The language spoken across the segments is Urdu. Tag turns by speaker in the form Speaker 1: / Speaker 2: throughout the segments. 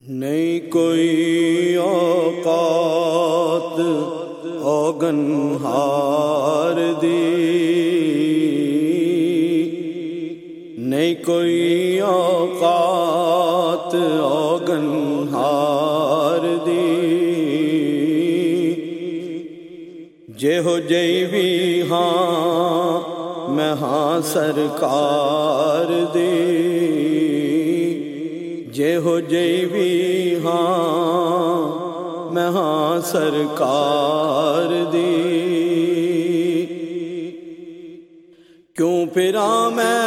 Speaker 1: نہیں کوئی اوقات اوگن ہار دی، نہیں کوئی اوقات اوگن ہار دی، جے ہو جئی بھی ہاں میں ہاں سرکار دی، جے ہو جئی بھی ہاں میں ہاں سرکار دی، کیوں پھراں میں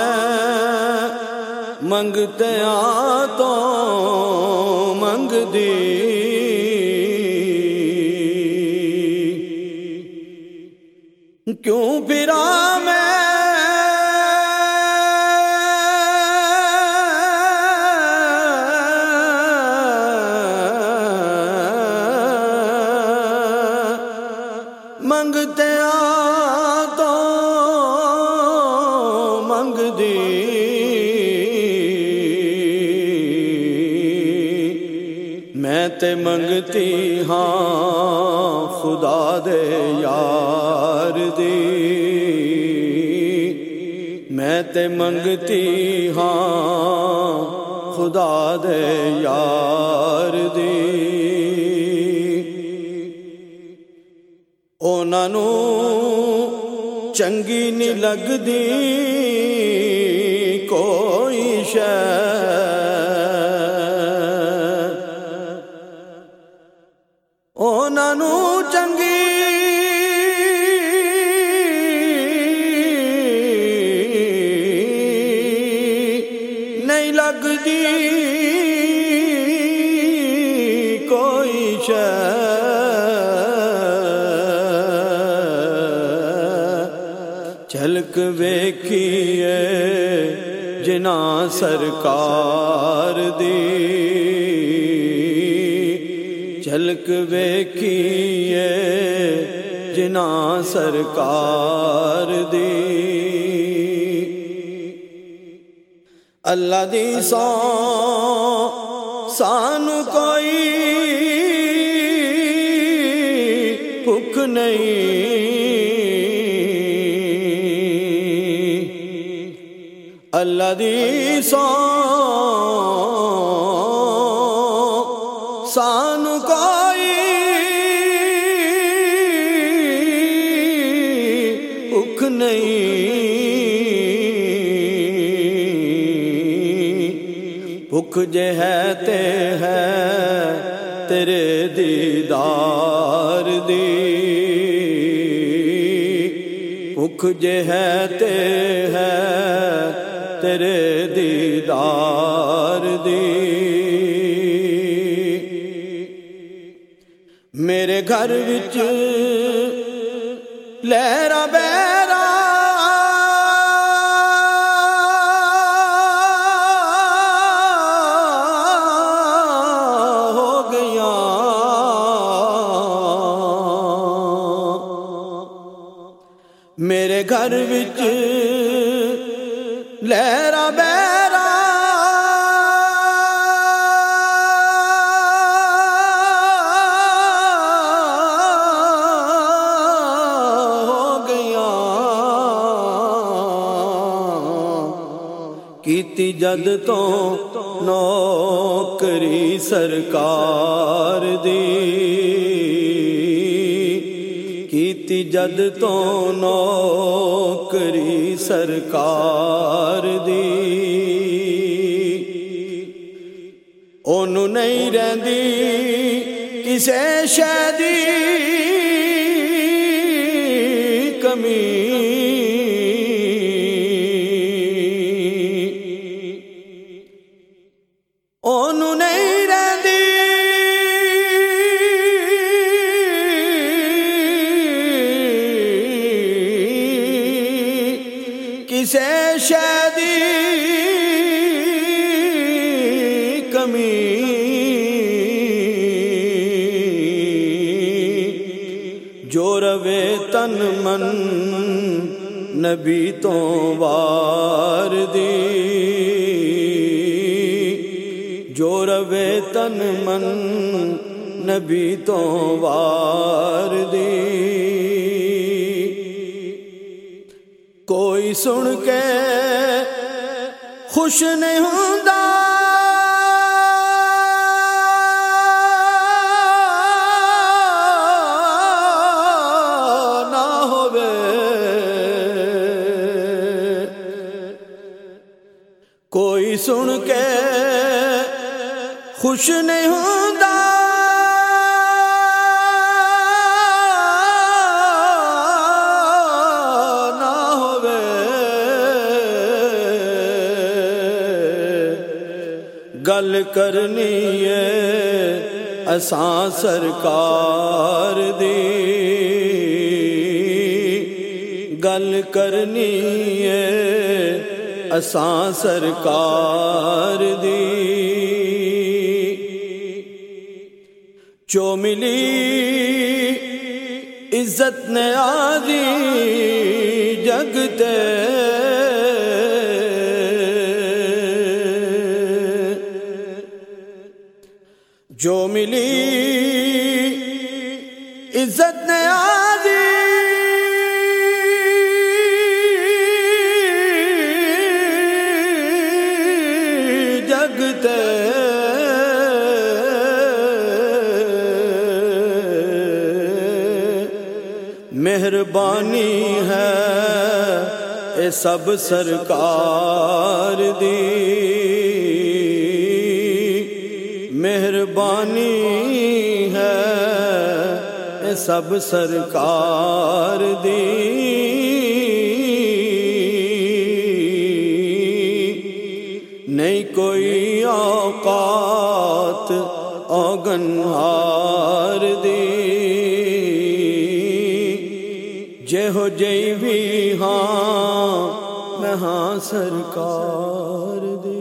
Speaker 1: منگتے تو منگ دی، کیوں پھراں میں منگتے تو منگ دی، میں تے منگتی ہاں خدا دے یار دی، میں تے منگتی ہاں خدا دے یار دی، انہاں نوں چنگی نہیں لگدی کوئی شے، انہاں نوں چنگی نہیں لگدی کوئی شے، جھلک ویکھیے جناں سرکار دی، جھلک ویکھیے جناں سرکار دی، اللہ دی سوں سانو کوئی بھوک نہیں، اللہ دی سوں سانو کوئی بھوک نہیں، بھوک جے ہے تے ہے تیرے دیدار دی، بھوک جے ہے تے ہے تیرے دیدار دی، میرے گھر وچ لہرا بیرا ہو گیاں، میرے گھر وچ لہرا بیرا ہو گیاں، کیتی جد تو نوکری سرکار دی، کیتی جد تو نوکری سرکار دی، اونوں نہیں رہندی کسے شے دی کمی، اونوں نہیں رہندی کسے شے دی کمی، جو روے تن من نبی تو وار دی، جو روے روے تن من نبی تو وار دی کوئی سن کے خوش نہیں ہوندا نہ ہووے کوئی سن کے خوش نہیں ہوندا گل کرنی ہے اساں سرکار دی گل کرنی ہے اساں سرکار دی جو ملی عزت نے آدی جگ تے جو ملی عزت نے آدی جگ تے مہربانی ہے اے سب سرکار دی مہربانی ہے اے سب سرکار دی نہیں کوئی اوقات اوگنہار دی جے ہو جئی بھی ہاں میں ہاں سرکار دی